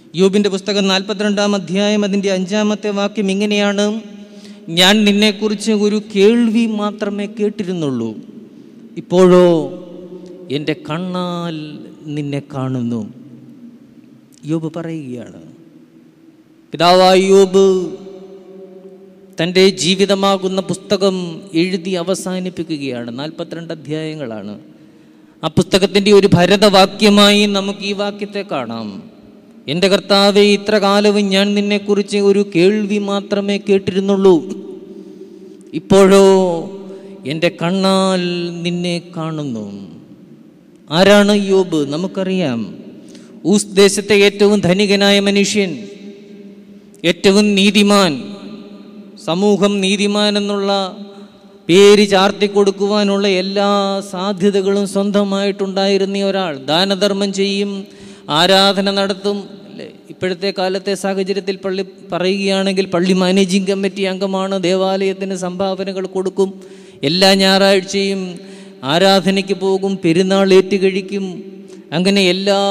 യോബിൻ്റെ പുസ്തകം 42-ാം അധ്യായം അതിൻ്റെ 5-ാമത്തെ വാക്യം ഇങ്ങനെയാണ്: ഞാൻ നിന്നെക്കുറിച്ച് ഒരു കേൾവി മാത്രമേ കേട്ടിരുന്നുള്ളൂ, ഇപ്പോഴോ എൻ്റെ കണ്ണാൽ നിന്നെ കാണുന്നു. യോബ് പറയുകയാണ്, പിതാവായ യോബ് തൻ്റെ ജീവിതമാകുന്ന പുസ്തകം എഴുതി അവസാനിപ്പിക്കുകയാണ്. 42 അധ്യായങ്ങളാണ്. ആ പുസ്തകത്തിൻ്റെ ഒരു ഭരതവാക്യമായി നമുക്ക് ഈ വാക്യത്തെ കാണാം: എൻ്റെ കർത്താവേ, ഇത്ര കാലവും ഞാൻ നിന്നെക്കുറിച്ച് ഒരു കേൾവി മാത്രമേ കേട്ടിരുന്നുള്ളൂ, ഇപ്പോഴോ എൻ്റെ കണ്ണാൽ നിന്നെ കാണുന്നു. ആരാണ് യോബ്? നമുക്കറിയാം. ഊസ് ദേശത്തെ ഏറ്റവും ധനികനായ മനുഷ്യൻ, ഏറ്റവും നീതിമാൻ, സമൂഹം നീതിമാൻ എന്നുള്ള പേര് ചാർത്തി കൊടുക്കുവാനുള്ള എല്ലാ സാധ്യതകളും സ്വന്തമായിട്ടുണ്ടായിരുന്ന ഒരാൾ. ദാനധർമ്മം ചെയ്യും, ആരാധന നടത്തും. അല്ലേ, ഇപ്പോഴത്തെ കാലത്തെ സാഹചര്യത്തിൽ പറയുകയാണെങ്കിൽ പള്ളി മാനേജിങ് കമ്മിറ്റി അംഗമാണ്, ദേവാലയത്തിന് സംഭാവനകൾ കൊടുക്കും, എല്ലാ ഞായറാഴ്ചയും ആരാധനയ്ക്ക് പോകും, പെരുന്നാൾ ഏറ്റുകഴിക്കും. അങ്ങനെ എല്ലാ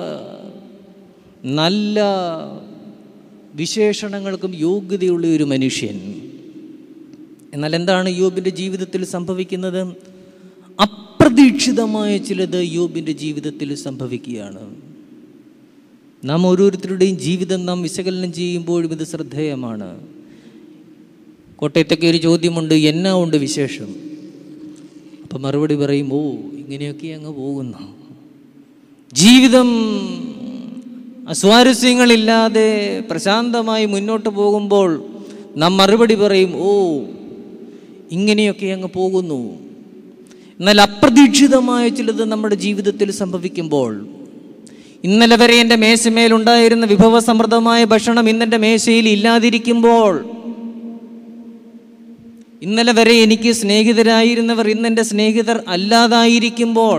നല്ല വിശേഷണങ്ങൾക്കും യോഗ്യതയുള്ള ഒരു മനുഷ്യൻ. എന്നാൽ എന്താണ് യോബിൻ്റെ ജീവിതത്തിൽ സംഭവിക്കുന്നത്? അപ്രതീക്ഷിതമായ ചിലത് യോബിൻ്റെ ജീവിതത്തിൽ സംഭവിക്കുകയാണ്. നാം ഓരോരുത്തരുടെയും ജീവിതം നാം വിശകലനം ചെയ്യുമ്പോഴും ഇത് ശ്രദ്ധേയമാണ്. കോട്ടയത്തൊക്കെ ഒരു ചോദ്യമുണ്ട്: എന്നാ ഉണ്ട് വിശേഷം? അപ്പം മറുപടി പറയും, ഓ ഇങ്ങനെയൊക്കെ അങ്ങ് പോകുന്നു. ജീവിതം അസ്വാരസ്യങ്ങളില്ലാതെ പ്രശാന്തമായി മുന്നോട്ട് പോകുമ്പോൾ നാം മറുപടി പറയും, ഓ ഇങ്ങനെയൊക്കെ അങ്ങ് പോകുന്നു. എന്നാൽ അപ്രതീക്ഷിതമായ ചിലത് നമ്മുടെ ജീവിതത്തിൽ സംഭവിക്കുമ്പോൾ, ഇന്നലെ വരെ എൻ്റെ മേശമേലുണ്ടായിരുന്ന വിഭവസമൃദ്ധമായ ഭക്ഷണം ഇന്നെൻ്റെ മേശയിൽ ഇല്ലാതിരിക്കുമ്പോൾ, ഇന്നലെ വരെ എനിക്ക് സ്നേഹിതരായിരുന്നവർ ഇന്നെൻ്റെ സ്നേഹിതർ അല്ലാതായിരിക്കുമ്പോൾ,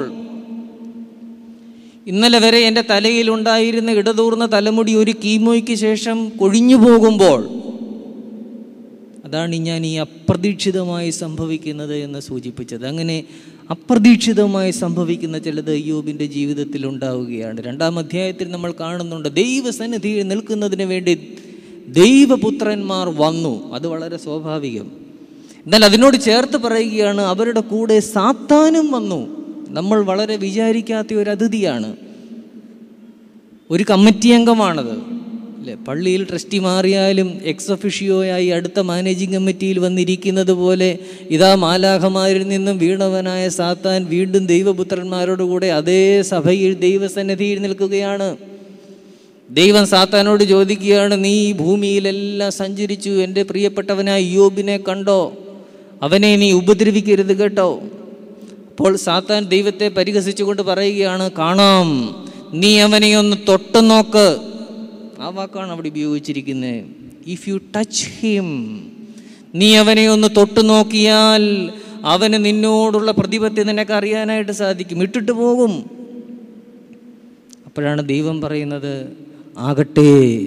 ഇന്നലെ വരെ എൻ്റെ തലയിൽ ഉണ്ടായിരുന്ന ഇടതൂർന്ന തലമുടി ഒരു കീമോയ്ക്ക് ശേഷം കൊഴിഞ്ഞു പോകുമ്പോൾ, അതാണ് ഞാൻ ഈ അപ്രതീക്ഷിതമായി സംഭവിക്കുന്നത് എന്ന് സൂചിപ്പിച്ചത്. അങ്ങനെ അപ്രതീക്ഷിതമായി സംഭവിക്കുന്ന ചിലത് യോബിൻ്റെ ജീവിതത്തിൽ ഉണ്ടാവുകയാണ്. 2-ാം അധ്യായത്തിൽ നമ്മൾ കാണുന്നുണ്ട്, ദൈവസന്നിധിയിൽ നിൽക്കുന്നതിന് വേണ്ടി ദൈവപുത്രന്മാർ വന്നു. അത് വളരെ സ്വാഭാവികം. എന്നാൽ അതിനോട് ചേർത്ത് പറയുകയാണ്, അവരുടെ കൂടെ സാത്താനും വന്നു. നമ്മൾ വളരെ വിചാരിക്കാത്ത ഒരു അതിഥിയാണ്, ഒരു കമ്മിറ്റി അംഗമാണത്. അല്ലേ, പള്ളിയിൽ ട്രസ്റ്റി മാറിയാലും എക്സ് ഒഫിഷ്യോയായി അടുത്ത മാനേജിങ് കമ്മിറ്റിയിൽ വന്നിരിക്കുന്നത് പോലെ ഇതാ മാലാഖമാരിൽ നിന്നും വീണവനായ സാത്താൻ വീണ്ടും ദൈവപുത്രന്മാരോടുകൂടെ അതേ സഭയിൽ ദൈവസന്നിധിയിൽ നിൽക്കുകയാണ്. ദൈവം സാത്താനോട് ചോദിക്കുകയാണ്, നീ ഈ ഭൂമിയിലെല്ലാം സഞ്ചരിച്ചു, എൻ്റെ പ്രിയപ്പെട്ടവനായ യോബിനെ കണ്ടോ? അവനെ നീ ഉപദ്രവിക്കരുത് കേട്ടോ. അപ്പോൾ സാത്താൻ ദൈവത്തെ പരിഹസിച്ചുകൊണ്ട് പറയുകയാണ്, കാണാം, നീ അവനെ ഒന്ന് തൊട്ടു നോക്ക്. ആ വാക്കാണ് അവിടെ ഉപയോഗിച്ചിരിക്കുന്നത്. ഇഫ് യു ടച്ച് ഹിം, നീ അവനെ ഒന്ന് തൊട്ടു നോക്കിയാൽ അവന് നിന്നോടുള്ള പ്രതിപത്തി നിനക്ക് അറിയാനായിട്ട് സാധിക്കും, ഇട്ടിട്ട് പോകും. അപ്പോഴാണ് ദൈവം പറയുന്നത്, ആകട്ടെ,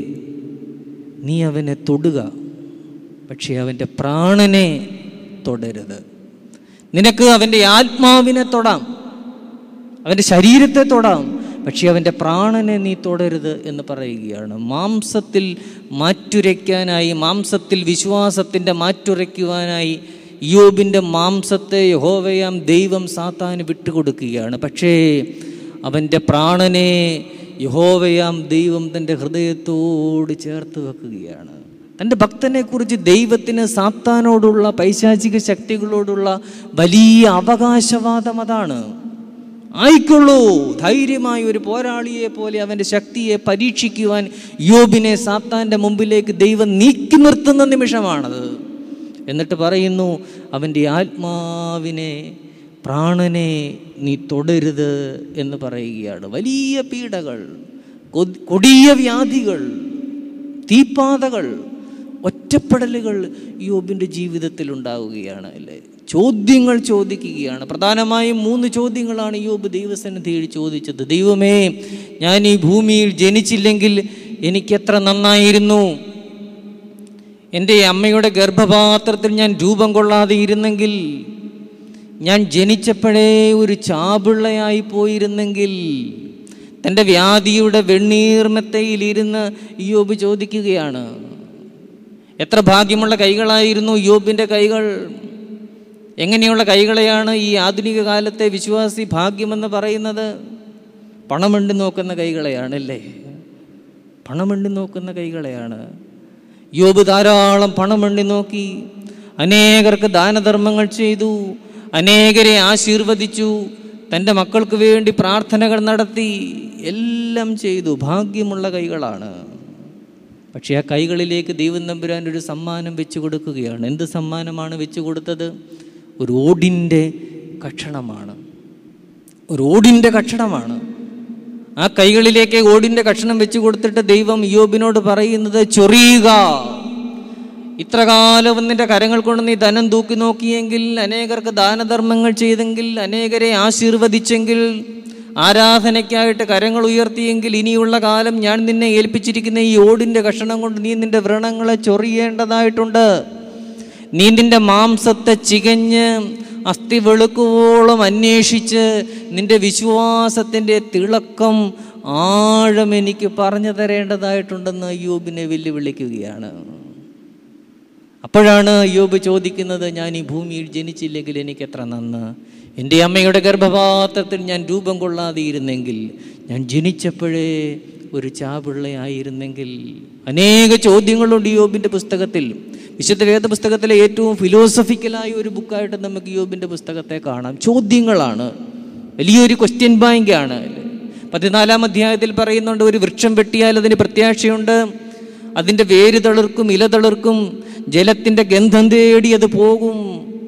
നീ അവനെ തൊടുക, പക്ഷേ അവൻ്റെ പ്രാണനെ തൊടരുത്. നിനക്ക് അവൻ്റെ ആത്മാവിനെ തൊടാം, അവൻ്റെ ശരീരത്തെ തൊടാം, പക്ഷേ അവൻ്റെ പ്രാണനെ നീ തൊടരുത് എന്ന് പറയുകയാണ്. മാംസത്തിൽ മാറ്റുരയ്ക്കാനായി, മാംസത്തിൽ വിശ്വാസത്തിൻ്റെ മാറ്റുരയ്ക്കുവാനായി യോബിൻ്റെ മാംസത്തെ യഹോവയാം ദൈവം സാത്താന് വിട്ടുകൊടുക്കുകയാണ്. പക്ഷേ അവൻ്റെ പ്രാണനെ യഹോവയാം ദൈവം തൻ്റെ ഹൃദയത്തോട് ചേർത്ത് വെക്കുകയാണ്. തൻ്റെ ഭക്തനെക്കുറിച്ച് ദൈവത്തിന് സാത്താനോടുള്ള, പൈശാചിക ശക്തികളോടുള്ള വലിയ അവകാശവാദം അതാണ്. ആയിക്കൊള്ളൂ, ധൈര്യമായ ഒരു പോരാളിയെ പോലെ അവൻ്റെ ശക്തിയെ പരീക്ഷിക്കുവാൻ യോബിനെ സാത്താൻ്റെ മുമ്പിലേക്ക് ദൈവം നീക്കി നിർത്തുന്ന നിമിഷമാണത്. എന്നിട്ട് പറയുന്നു, അവൻ്റെ ആത്മാവിനെ, പ്രാണനെ നീ തൊടരുത് എന്ന് പറയുകയാണ്. വലിയ പീഡകൾ, കൊടിയ വ്യാധികൾ, തീപ്പാതകൾ, ഒറ്റപ്പെടലുകൾ യോബിൻ്റെ ജീവിതത്തിൽ ഉണ്ടാവുകയാണ്. അല്ലേ, ചോദ്യങ്ങൾ ചോദിക്കുകയാണ്. പ്രധാനമായും 3 ചോദ്യങ്ങളാണ് യോബ് ദൈവസന്നിധിയിൽ ചോദിച്ചത്. ദൈവമേ, ഞാൻ ഈ ഭൂമിയിൽ ജനിച്ചില്ലെങ്കിൽ എനിക്കെത്ര നന്നായിരുന്നു. എൻ്റെ അമ്മയുടെ ഗർഭപാത്രത്തിൽ ഞാൻ രൂപം കൊള്ളാതെ ഇരുന്നെങ്കിൽ, ഞാൻ ജനിച്ചപ്പോഴേ ഒരു ചാപിള്ളയായി പോയിരുന്നെങ്കിൽ, തൻ്റെ വ്യാധിയുടെ വെണ്ണീർമെത്തയിലിരുന്ന് ഇയ്യോബ് ചോദിക്കുകയാണ്. എത്ര ഭാഗ്യമുള്ള കൈകളായിരുന്നു ഇയ്യോബിൻ്റെ കൈകൾ. എങ്ങനെയുള്ള കൈകളെയാണ് ഈ ആധുനിക കാലത്തെ വിശ്വാസി ഭാഗ്യമെന്ന് പറയുന്നത്? പണമെണ്ണി നോക്കുന്ന കൈകളെയാണല്ലേ, പണമെണ്ണി നോക്കുന്ന കൈകളെയാണ്. ഇയ്യോബ് ധാരാളം പണമെണ്ണി നോക്കി, അനേകർക്ക് ദാനധർമ്മങ്ങൾ ചെയ്തു, അനേകരെ ആശീർവദിച്ചു, തൻ്റെ മക്കൾക്ക് വേണ്ടി പ്രാർത്ഥനകൾ നടത്തി, എല്ലാം ചെയ്തു. ഭാഗ്യമുള്ള കൈകളാണ്. പക്ഷേ ആ കൈകളിലേക്ക് ദൈവം തമ്പുരാൻ ഒരു സമ്മാനം വെച്ചു കൊടുക്കുകയാണ്. എന്ത് സമ്മാനമാണ് വെച്ചു കൊടുത്തത്? ഒരു ഓടിൻ്റെ കഷണമാണ്. ഒരു ഓടിൻ്റെ കഷണമാണ്. ആ കൈകളിലേക്ക് ഓടിൻ്റെ കഷണം വെച്ചു കൊടുത്തിട്ട് ദൈവം ഇയ്യോബിനോട് പറയുന്നത്, ചൊറിയുക. ഇത്ര കാലം നിന്റെ കരങ്ങൾ കൊണ്ട് നീ ധനം തൂക്കി നോക്കിയെങ്കിൽ, അനേകർക്ക് ദാനധർമ്മങ്ങൾ ചെയ്തെങ്കിൽ, അനേകരെ ആശീർവദിച്ചെങ്കിൽ, ആരാധനയ്ക്കായിട്ട് കരങ്ങൾ ഉയർത്തിയെങ്കിൽ, ഇനിയുള്ള കാലം ഞാൻ നിന്നെ ഏൽപ്പിച്ചിരിക്കുന്ന ഈ ഓടിൻ്റെ കഷണം കൊണ്ട് നീ നിന്റെ വ്രണങ്ങളെ ചൊറിയേണ്ടതായിട്ടുണ്ട്. നീ നിന്റെ മാംസത്തെ ചികഞ്ഞ് അസ്ഥി വെളുക്കുവോളം അന്വേഷിച്ച് നിന്റെ വിശ്വാസത്തിൻ്റെ തിളക്കം ആഴം എനിക്ക് പറഞ്ഞു തരേണ്ടതായിട്ടുണ്ടെന്ന് ഇയ്യോബിനെ വെല്ലുവിളിക്കുകയാണ്. അപ്പോഴാണ് ഇയ്യോബ് ചോദിക്കുന്നത്, ഞാൻ ഈ ഭൂമിയിൽ ജനിച്ചില്ലെങ്കിൽ എനിക്ക് എത്ര നന്ന്. എൻ്റെ അമ്മയുടെ ഗർഭപാത്രത്തിൽ ഞാൻ രൂപം കൊള്ളാതെയിരുന്നെങ്കിൽ, ഞാൻ ജനിച്ചപ്പോഴേ ഒരു ചാപിള്ളയായിരുന്നെങ്കിൽ. അനേക ചോദ്യങ്ങളുണ്ട് ഇയ്യോബിൻ്റെ പുസ്തകത്തിൽ. വിശുദ്ധ വേദപുസ്തകത്തിലെ ഏറ്റവും ഫിലോസഫിക്കലായ ഒരു ബുക്കായിട്ട് നമുക്ക് ഇയ്യോബിൻ്റെ പുസ്തകത്തെ കാണാം. ചോദ്യങ്ങളാണ്, വലിയൊരു ക്വസ്റ്റ്യൻ ബാങ്കാണ്. 14-ാം അധ്യായത്തിൽ പറയുന്നുണ്ട്, ഒരു വൃക്ഷം വെട്ടിയാൽ അതിന് പ്രത്യാശയുണ്ട്, അതിൻ്റെ വേര് തളിർക്കും, ഇല തളിർക്കും, ജലത്തിൻ്റെ ഗന്ധം തേടി അത് പോകും,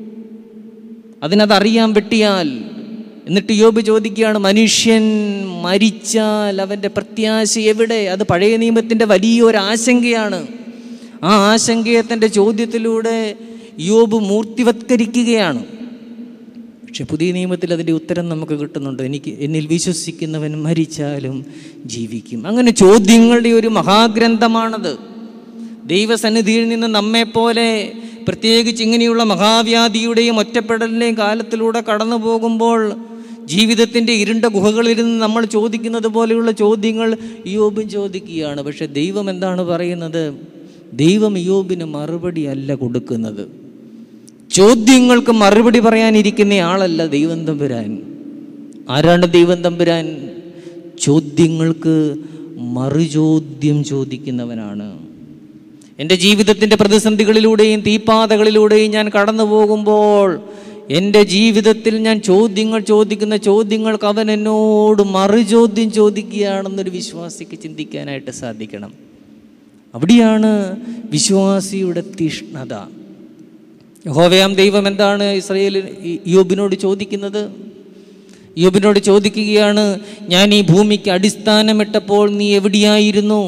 അതിനതറിയാൻ വെട്ടിയാൽ. എന്നിട്ട് ഇയ്യോബ് ചോദിക്കുകയാണ്, മനുഷ്യൻ മരിച്ചാൽ അവൻ്റെ പ്രത്യാശ എവിടെ? അത് പഴയ നിയമത്തിൻ്റെ വലിയൊരു ആശങ്കയാണ്. ആ ആശങ്കയെ തൻ്റെ ചോദ്യത്തിലൂടെ ഇയ്യോബ് മൂർത്തിവത്കരിക്കുകയാണ്. പക്ഷെ പുതിയ നിയമത്തിൽ അതിൻ്റെ ഉത്തരം നമുക്ക് കിട്ടുന്നുണ്ട്. എന്നിൽ വിശ്വസിക്കുന്നവൻ മരിച്ചാലും ജീവിക്കും. അങ്ങനെ ചോദ്യങ്ങളുടെ ഒരു മഹാഗ്രന്ഥമാണത്. ദൈവസന്നിധിയിൽ നിന്ന് നമ്മെപ്പോലെ, പ്രത്യേകിച്ച് ഇങ്ങനെയുള്ള മഹാവ്യാധിയുടെയും ഒറ്റപ്പെടലിൻ്റെയും കാലത്തിലൂടെ കടന്നു പോകുമ്പോൾ ജീവിതത്തിൻ്റെ ഇരുണ്ട ഗുഹകളിൽ നിന്ന് നമ്മൾ ചോദിക്കുന്നത് പോലെയുള്ള ചോദ്യങ്ങൾ ഇയ്യോബും ചോദിക്കുകയാണ്. പക്ഷെ ദൈവം എന്താണ് പറയുന്നത്? ദൈവം ഇയ്യോബിന് മറുപടി അല്ല കൊടുക്കുന്നത്. ചോദ്യങ്ങൾക്ക് മറുപടി പറയാനിരിക്കുന്ന ആളല്ല ദൈവം തമ്പുരാൻ. ആരാണ് ദൈവം തമ്പുരാൻ? ചോദ്യങ്ങൾക്ക് മറുചോദ്യം ചോദിക്കുന്നവനാണ്. എൻ്റെ ജീവിതത്തിൻ്റെ പ്രതിസന്ധികളിലൂടെയും തീപ്പാതകളിലൂടെയും ഞാൻ കടന്നു പോകുമ്പോൾ എൻ്റെ ജീവിതത്തിൽ ഞാൻ ചോദ്യങ്ങൾ ചോദിക്കുന്ന ചോദ്യങ്ങൾക്ക് അവൻ എന്നോട് മറുചോദ്യം ചോദിക്കുകയാണെന്നൊരു വിശ്വാസിക്ക് ചിന്തിക്കാനായിട്ട് സാധിക്കണം. അവിടെയാണ് വിശ്വാസിയുടെ തീഷ്ണത. യഹോവയാം ദൈവം എന്താണ് ഇയ്യോബിനോട് ചോദിക്കുന്നത്? ഇയ്യോബിനോട് ചോദിക്കുകയാണ്, ഞാൻ ഈ ഭൂമിക്ക് അടിസ്ഥാനമിട്ടപ്പോൾ നീ എവിടെയായിരുന്നു?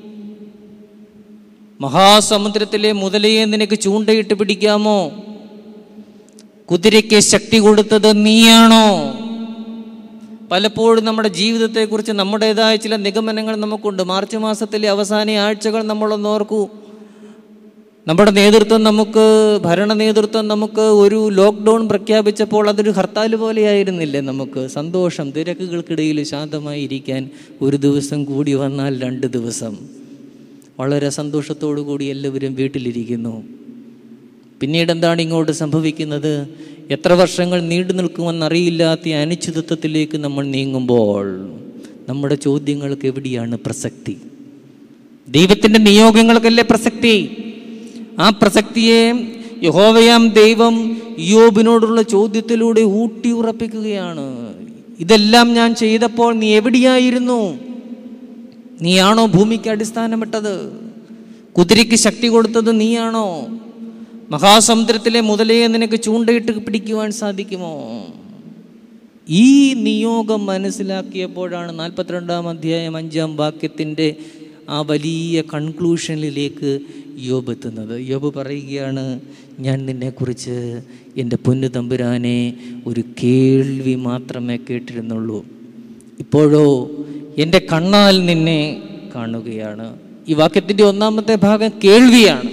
മഹാസമുദ്രത്തിലെ മുതലയെ നിനക്ക് ചൂണ്ടയിട്ട് പിടിക്കാമോ? കുതിരയ്ക്ക് ശക്തി കൊടുത്തത് നീയാണോ? പലപ്പോഴും നമ്മുടെ ജീവിതത്തെക്കുറിച്ച് നമ്മുടേതായ ചില നിഗമനങ്ങൾ നമുക്കുണ്ട്. മാർച്ച് മാസത്തിലെ അവസാന ആഴ്ചകൾ നമ്മളൊന്ന് ഓർക്കൂ. നമ്മുടെ ഭരണ നേതൃത്വം നമുക്ക് ഒരു ലോക്ക്ഡൗൺ പ്രഖ്യാപിച്ചപ്പോൾ അതൊരു ഹർത്താൽ പോലെയായിരുന്നില്ലേ? നമുക്ക് സന്തോഷം, തിരക്കുകൾക്കിടയിൽ ശാന്തമായി ഇരിക്കാൻ ഒരു ദിവസം കൂടി വന്നാൽ 2 ദിവസം വളരെ സന്തോഷത്തോടു കൂടി എല്ലാവരും വീട്ടിലിരിക്കുന്നു. പിന്നീട് എന്താണ് ഇങ്ങോട്ട് സംഭവിക്കുന്നത്? എത്ര വർഷങ്ങൾ നീണ്ടു നിൽക്കുമെന്നറിയില്ലാത്ത അനിശ്ചിതത്വത്തിലേക്ക് നമ്മൾ നീങ്ങുമ്പോൾ നമ്മുടെ ചോദ്യങ്ങൾക്ക് എവിടെയാണ് പ്രസക്തി? ദൈവത്തിൻ്റെ നിയോഗങ്ങൾക്കല്ലേ പ്രസക്തി? ആ പ്രസക്തിയെ യഹോവയാം ദൈവം ഇയ്യോബിനോടുള്ള ചോദ്യത്തിലൂടെ ഊട്ടി ഉറപ്പിക്കുകയാണ്. ഇതെല്ലാം ഞാൻ ചെയ്തപ്പോൾ നീ എവിടെയായിരുന്നു? നീയാണോ ഭൂമിക്ക് അടിസ്ഥാനമിട്ടത്? കുതിരയ്ക്ക് ശക്തി കൊടുത്തത് നീയാണോ? മഹാസമുദ്രത്തിലെ മുതലയെ നിനക്ക് ചൂണ്ടയിട്ട് പിടിക്കുവാൻ സാധിക്കുമോ? ഈ നിയോഗം മനസ്സിലാക്കിയപ്പോഴാണ് 42-ാം അധ്യായം 5-ാം വാക്യത്തിൻ്റെ ആ വലിയ കൺക്ലൂഷനിലേക്ക് യോബ് എത്തുന്നത്. യോബ് പറയുകയാണ്, ഞാൻ നിന്നെക്കുറിച്ച് എൻ്റെ പൊന്നു തമ്പുരാനെ ഒരു കേൾവി മാത്രമേ കേട്ടിരുന്നുള്ളൂ, ഇപ്പോഴോ എൻ്റെ കണ്ണാൽ നിന്നെ കാണുകയാണ്. ഈ വാക്യത്തിൻ്റെ 1-ാമത്തെ ഭാഗം കേൾവിയാണ്.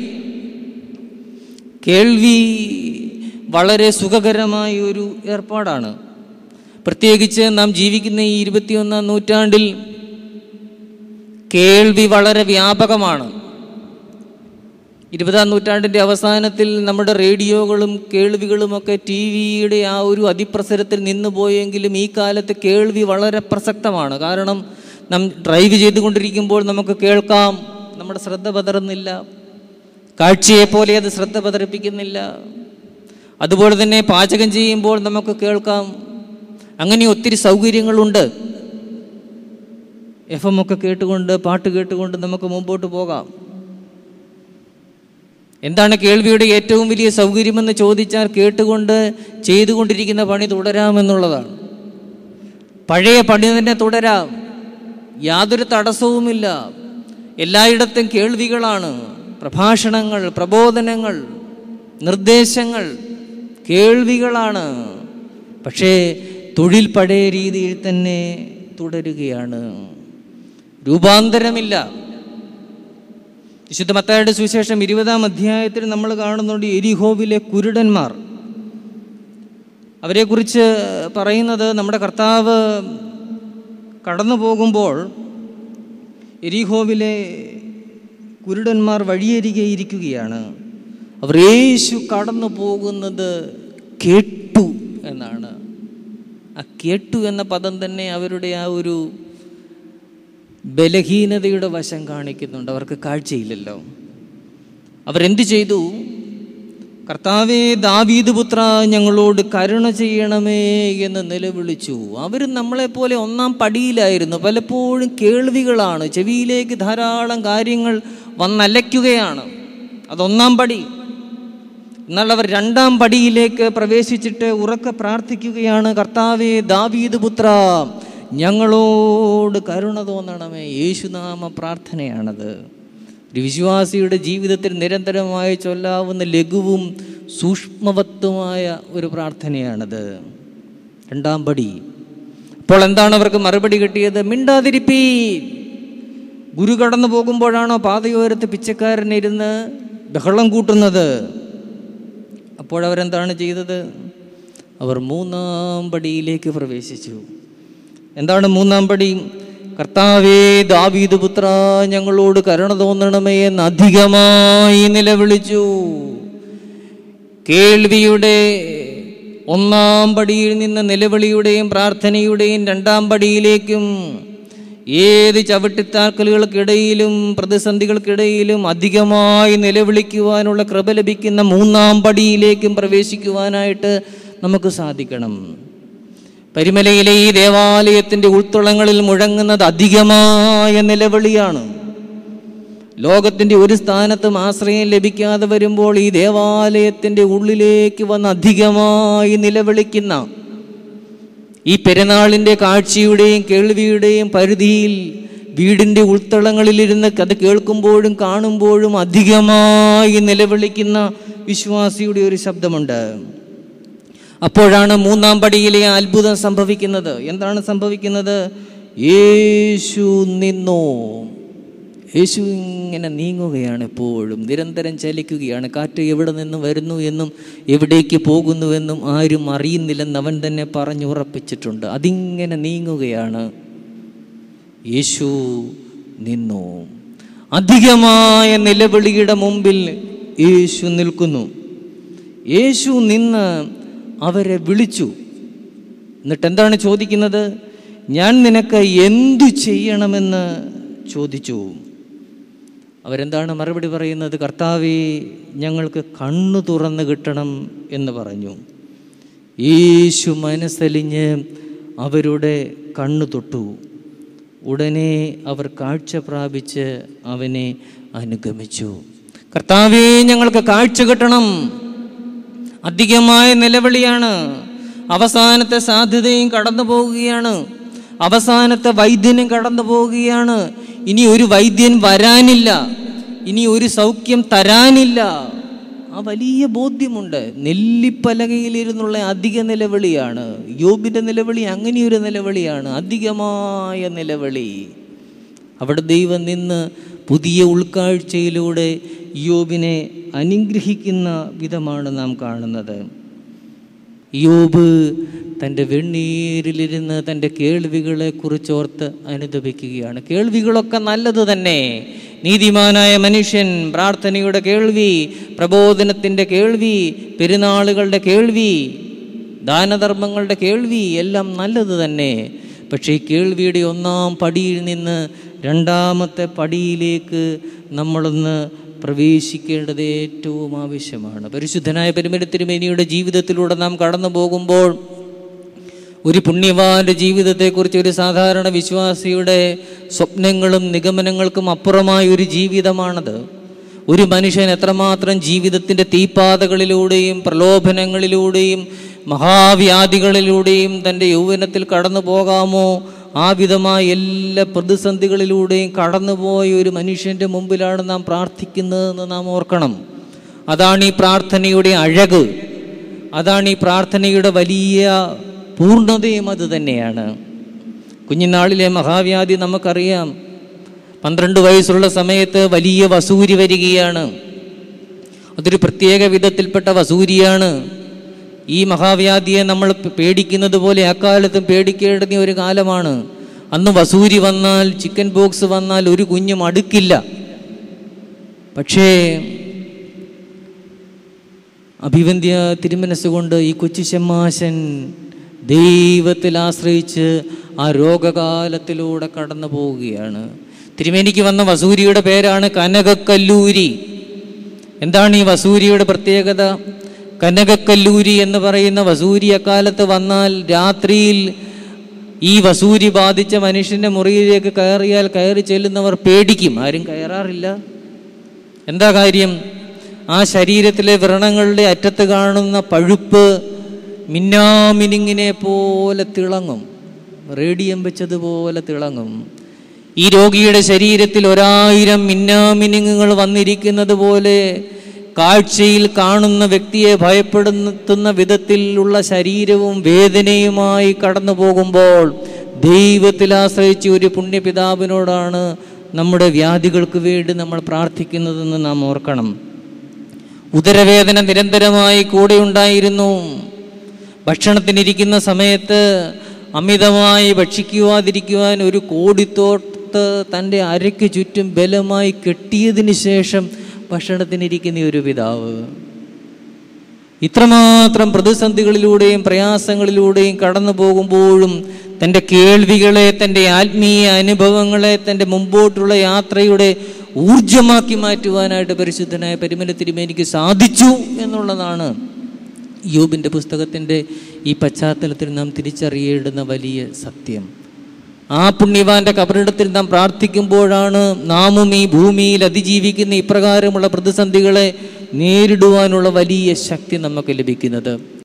കേൾവി വളരെ സുഖകരമായ ഒരു ഏർപ്പാടാണ്. പ്രത്യേകിച്ച് നാം ജീവിക്കുന്ന ഈ 21-ാം നൂറ്റാണ്ടിൽ കേൾവി വളരെ വ്യാപകമാണ്. 20-ാം നൂറ്റാണ്ടിൻ്റെ അവസാനത്തിൽ നമ്മുടെ റേഡിയോകളും കേൾവികളുമൊക്കെ ടി വിയുടെ ആ ഒരു അതിപ്രസരത്തിൽ നിന്നു പോയെങ്കിലും ഈ കാലത്ത് കേൾവി വളരെ പ്രസക്തമാണ്. കാരണം നാം ഡ്രൈവ് ചെയ്തുകൊണ്ടിരിക്കുമ്പോൾ നമുക്ക് കേൾക്കാം, നമ്മുടെ ശ്രദ്ധ പതറുന്നില്ല. കാഴ്ചയെപ്പോലെ അത് ശ്രദ്ധ പതറിപ്പിക്കുന്നില്ല. അതുപോലെ തന്നെ പാചകം ചെയ്യുമ്പോൾ നമുക്ക് കേൾക്കാം. അങ്ങനെ ഒത്തിരി സൗകര്യങ്ങളുണ്ട്. FM ഒക്കെ കേട്ടുകൊണ്ട്, പാട്ട് കേട്ടുകൊണ്ട് നമുക്ക് മുമ്പോട്ട് പോകാം. എന്താണ് കേൾവിയുടെ ഏറ്റവും വലിയ സൗകര്യമെന്ന് ചോദിച്ചാൽ, കേട്ടുകൊണ്ട് ചെയ്തുകൊണ്ടിരിക്കുന്ന പണി തുടരാമെന്നുള്ളതാണ്. പഴയ പണി തന്നെ തുടരാം, യാതൊരു തടസ്സവുമില്ല. എല്ലായിടത്തും കേൾവികളാണ്. പ്രഭാഷണങ്ങൾ, പ്രബോധനങ്ങൾ, നിർദ്ദേശങ്ങൾ കേൾവികളാണ്. പക്ഷേ തൊഴിൽ പഴയ രീതിയിൽ തന്നെ തുടരുകയാണ്, രൂപാന്തരമില്ല. വിശുദ്ധ മത്തായിയുടെ സുവിശേഷം 20-ാം അധ്യായത്തിൽ നമ്മൾ കാണുന്നുണ്ട് എരിഹോവിലെ കുരുടന്മാർ. അവരെക്കുറിച്ച് പറയുന്നത്, നമ്മുടെ കർത്താവ് കടന്നു പോകുമ്പോൾ എരിഹോവിലെ കുരുടന്മാർ വഴിയരികെ ഇരിക്കുകയാണ്. അവർ യേശു കടന്നു പോകുന്നത് കേട്ടു എന്നാണ്. ആ കേട്ടു എന്ന പദം തന്നെ അവരുടെ ആ ഒരു ബലഹീനതയുടെ വശം കാണിക്കുന്നുണ്ട്. അവർക്ക് കാഴ്ചയില്ലല്ലോ. അവരെന്ത് ചെയ്തു? കർത്താവേ, ദാവീദ് പുത്ര, ഞങ്ങളോട് കരുണ ചെയ്യണമേ എന്ന് നിലവിളിച്ചു. അവർ നമ്മളെപ്പോലെ ഒന്നാം പടിയിലായിരുന്നു. പലപ്പോഴും കേൾവികളാണ്, ചെവിയിലേക്ക് ധാരാളം കാര്യങ്ങൾ വന്നലയ്ക്കുകയാണ്. അതൊന്നാം പടി. എന്നാൽ അവർ 2-ാം പടിയിലേക്ക് പ്രവേശിച്ചിട്ട് ഉറക്കെ പ്രാർത്ഥിക്കുകയാണ്, കർത്താവേ, ദാവീദ് പുത്ര, ഞങ്ങളോട് കരുണ തോന്നണമേ. യേശുനാമ പ്രാർത്ഥനയാണത്. ഒരു വിശ്വാസിയുടെ ജീവിതത്തിൽ നിരന്തരമായി ചൊല്ലാവുന്ന ലഘുവും സൂക്ഷ്മവത്വമായ ഒരു പ്രാർത്ഥനയാണത്. 2-ാം പടി. അപ്പോൾ എന്താണ് അവർക്ക് മറുപടി കിട്ടിയത്? മിണ്ടാതിരിപ്പീൻ. ഗുരു കടന്നു പോകുമ്പോഴാണോ പാതയോരത്ത് പിച്ചക്കാരനിരുന്ന് ബഹളം കൂട്ടുന്നത്? അപ്പോഴവരെന്താണ് ചെയ്തത്? അവർ 3-ാം പടിയിലേക്ക് പ്രവേശിച്ചു. എന്താണ് 3-ാം പടി? കർത്താവേ, ദാവീദ് പുത്ര, ഞങ്ങളോട് കരുണ തോന്നണമേ എന്ന് അധികമായി നിലവിളിച്ചു. കേൾവിയുടെ 1-ാം പടിയിൽ നിന്ന് നിലവിളിയുടെയും പ്രാർത്ഥനയുടെയും 2-ാം പടിയിലേക്കും, ഏത് ചവിട്ടിത്താക്കലുകൾക്കിടയിലും പ്രതിസന്ധികൾക്കിടയിലും അധികമായി നിലവിളിക്കുവാനുള്ള കൃപ ലഭിക്കുന്ന 3-ാം പടിയിലേക്കും പ്രവേശിക്കുവാനായിട്ട് നമുക്ക് സാധിക്കണം. പരിമലയിലെ ഈ ദേവാലയത്തിൻ്റെ ഉൾത്തുളങ്ങളിൽ മുഴങ്ങുന്നത് അധികമായ നിലവിളിയാണ്. ലോകത്തിൻ്റെ ഒരു സ്ഥാനത്തും ആശ്രയം ലഭിക്കാതെ വരുമ്പോൾ ഈ ദേവാലയത്തിൻ്റെ ഉള്ളിലേക്ക് വന്ന് അധികമായി നിലവിളിക്കുന്ന, ഈ പെരുന്നാളിൻ്റെ കാഴ്ചയുടെയും കേൾവിയുടെയും പരിധിയിൽ വീടിൻ്റെ ഉൾത്തളങ്ങളിലിരുന്ന് അത് കേൾക്കുമ്പോഴും കാണുമ്പോഴും അധികമായി നിലവിളിക്കുന്ന വിശ്വാസിയുടെ ഒരു ശബ്ദമുണ്ട്. അപ്പോഴാണ് 3-ാം പടിയിലെ അത്ഭുതം സംഭവിക്കുന്നത്. എന്താണ് സംഭവിക്കുന്നത്? യേശു നിന്നു. യേശു ഇങ്ങനെ നീങ്ങുകയാണ്, എപ്പോഴും നിരന്തരം ചലിക്കുകയാണ്. കാറ്റ് എവിടെ നിന്ന് വരുന്നു എന്നും എവിടേക്ക് പോകുന്നുവെന്നും ആരും അറിയുന്നില്ലെന്ന് അവൻ തന്നെ പറഞ്ഞുറപ്പിച്ചിട്ടുണ്ട്. അതിങ്ങനെ നീങ്ങുകയാണ്. യേശു നിന്നു. അധികമായ നിലവിളിയുടെ മുമ്പിൽ യേശു നിൽക്കുന്നു. യേശു നിന്ന് അവരെ വിളിച്ചു. എന്നിട്ട് എന്താണ് ചോദിക്കുന്നത്? ഞാൻ നിനക്ക് എന്തു ചെയ്യണമെന്ന് ചോദിച്ചു. അവരെന്താണ് മറുപടി പറയുന്നത്? കർത്താവേ, ഞങ്ങൾക്ക് കണ്ണു തുറന്ന് കിട്ടണം എന്ന് പറഞ്ഞു. യേശു മനസ്സലിഞ്ഞ് അവരുടെ കണ്ണു തൊട്ടു. ഉടനെ അവർ കാഴ്ച പ്രാപിച്ച് അവനെ അനുഗമിച്ചു. കർത്താവേ, ഞങ്ങൾക്ക് കാഴ്ച കിട്ടണം. അധികമായ നിലവിളിയാണ്. അവസാനത്തെ സാധ്യതയും കടന്നു പോവുകയാണ്. അവസാനത്തെ വൈദ്യനും കടന്നു പോവുകയാണ്. ഇനി ഒരു വൈദ്യൻ വരാനില്ല, ഇനി ഒരു സൗഖ്യം തരാനില്ല. ആ വലിയ ബോധ്യമുണ്ട്. നെല്ലിപ്പലകയിലിരുന്നുള്ള അധിക നിലവിളിയാണ്. യോബിൻ്റെ നിലവിളി അങ്ങനെയൊരു നിലവിളിയാണ്, അധികമായ നിലവിളി. അവിടെ ദൈവം നിന്ന് പുതിയ ഉൾക്കാഴ്ചയിലൂടെ യോബിനെ അനുഗ്രഹിക്കുന്ന വിധമാണ് നാം കാണുന്നത്. യോബ് തൻ്റെ വെണ്ണീരിലിരുന്ന് തൻ്റെ കേൾവികളെ കുറിച്ചോർത്ത് അനുദപിക്കുകയാണ്. കേൾവികളൊക്കെ നല്ലത് തന്നെ. നീതിമാനായ മനുഷ്യൻ പ്രാർത്ഥനയുടെ കേൾവി, പ്രബോധനത്തിൻ്റെ കേൾവി, പെരുന്നാളുകളുടെ കേൾവി, ദാനധർമ്മങ്ങളുടെ കേൾവി എല്ലാം നല്ലത് തന്നെ. പക്ഷേ ഈ കേൾവിയുടെ ഒന്നാം പടിയിൽ നിന്ന് രണ്ടാമത്തെ പടിയിലേക്ക് നമ്മളൊന്ന് പ്രവേശിക്കേണ്ടത് ഏറ്റവും ആവശ്യമാണ്. പരിശുദ്ധനായ പരിമല തിരുമേനിയുടെ ജീവിതത്തിലൂടെ നാം കടന്നു പോകുമ്പോൾ ഒരു പുണ്യവാന്റെ ജീവിതത്തെക്കുറിച്ച്, ഒരു സാധാരണ വിശ്വാസിയുടെ സ്വപ്നങ്ങളും നിഗമനങ്ങൾക്കും അപ്പുറമായ ഒരു ജീവിതമാണത്. ഒരു മനുഷ്യൻ എത്രമാത്രം ജീവിതത്തിൻ്റെ തീപ്പാതകളിലൂടെയും പ്രലോഭനങ്ങളിലൂടെയും മഹാവ്യാധികളിലൂടെയും തൻ്റെ യൗവനത്തിൽ കടന്നു പോകാമോ ആ വിധമായ എല്ലാ പ്രതിസന്ധികളിലൂടെയും കടന്നുപോയ ഒരു മനുഷ്യൻ്റെ മുമ്പിലാണ് നാം പ്രാർത്ഥിക്കുന്നതെന്ന് നാം ഓർക്കണം. അതാണ് ഈ പ്രാർത്ഥനയുടെ അഴക്, അതാണ് ഈ പ്രാർത്ഥനയുടെ വലിയ പൂർണ്ണതയും അത് തന്നെയാണ്. കുഞ്ഞുനാളിലെ മഹാവ്യാധി നമുക്കറിയാം. 12 വയസ്സുള്ള സമയത്ത് വലിയ വസൂരി വരികയാണ്. അതൊരു പ്രത്യേക വിധത്തിൽപ്പെട്ട വസൂരിയാണ്. ഈ മഹാവ്യാധിയെ നമ്മൾ പേടിക്കുന്നത് പോലെ അക്കാലത്തും പേടിക്കേണ്ടുന്ന ഒരു കാലമാണ്. അന്ന് വസൂരി വന്നാൽ, ചിക്കൻ പോക്സ് വന്നാൽ ഒരു കുഞ്ഞും അടുക്കില്ല. പക്ഷേ അഭിവന്ദ്യ തിരുമനസ്സുകൊണ്ട് ഈ കൊച്ചു ശമ്മാശൻ ദൈവത്തിൽ ആശ്രയിച്ച് ആ രോഗകാലത്തിലൂടെ കടന്നു പോവുകയാണ്. തിരുമേനിക്ക് വന്ന വസൂരിയുടെ പേരാണ് കനകക്കല്ലൂരി. എന്താണ് ഈ വസൂരിയുടെ പ്രത്യേകത? കനകക്കല്ലൂരി എന്ന് പറയുന്ന വസൂരി അക്കാലത്ത് വന്നാൽ രാത്രിയിൽ ഈ വസൂരി ബാധിച്ച മനുഷ്യൻ്റെ മുറിയിലേക്ക് കയറി ചെല്ലുന്നവർ പേടിക്കും. ആരും കയറാറില്ല. എന്താ കാര്യം? ആ ശരീരത്തിലെ വ്രണങ്ങളുടെ അറ്റത്ത് കാണുന്ന പഴുപ്പ് മിന്നാമിനിങ്ങിനെ പോലെ തിളങ്ങും, റേഡിയം വെച്ചതുപോലെ തിളങ്ങും. ഈ രോഗിയുടെ ശരീരത്തിൽ 1000 മിന്നാമിനിങ്ങുകൾ വന്നിരിക്കുന്നത് പോലെ കാഴ്ചയിൽ കാണുന്ന വ്യക്തിയെ ഭയപ്പെടുത്തുന്ന വിധത്തിലുള്ള ശരീരവും വേദനയുമായി കടന്നു പോകുമ്പോൾ ദൈവത്തിൽ ആശ്രയിച്ച് ഒരു പുണ്യപിതാവിനോടാണ് നമ്മുടെ വ്യാധികൾക്ക് വേണ്ടി നമ്മൾ പ്രാർത്ഥിക്കുന്നതെന്ന് നാം ഓർക്കണം. ഉദരവേദന നിരന്തരമായി കൂടെ ഉണ്ടായിരുന്നു. ഭക്ഷണത്തിനിരിക്കുന്ന സമയത്ത് അമിതമായി ഭക്ഷിക്കുവാതിരിക്കുവാൻ ഒരു കോടിത്തോട്ട് തൻ്റെ അരയ്ക്ക് ചുറ്റും ബലമായി കെട്ടിയതിന് ശേഷം ഭക്ഷണത്തിനിരിക്കുന്ന ഒരു പിതാവ്. ഇത്രമാത്രം പ്രതിസന്ധികളിലൂടെയും പ്രയാസങ്ങളിലൂടെയും കടന്നു പോകുമ്പോഴും തൻ്റെ കേൾവികളെ, തൻ്റെ ആത്മീയ അനുഭവങ്ങളെ തൻ്റെ മുമ്പോട്ടുള്ള യാത്രയുടെ ഊർജമാക്കി മാറ്റുവാനായിട്ട് പരിശുദ്ധനായ പരിമല തിരുമേനിക്ക് സാധിച്ചു എന്നുള്ളതാണ് യോബിൻ്റെ പുസ്തകത്തിൻ്റെ ഈ പശ്ചാത്തലത്തിൽ നാം തിരിച്ചറിയേണ്ടുന്ന വലിയ സത്യം. ആ പുണ്യവാന്റെ കബറിടത്തിൽ നാം പ്രാർത്ഥിക്കുമ്പോഴാണ് നാമും ഈ ഭൂമിയിൽ അതിജീവിക്കുന്ന ഇപ്രകാരമുള്ള പ്രതിസന്ധികളെ നേരിടുവാനുള്ള വലിയ ശക്തി നമുക്ക് ലഭിക്കുന്നത്.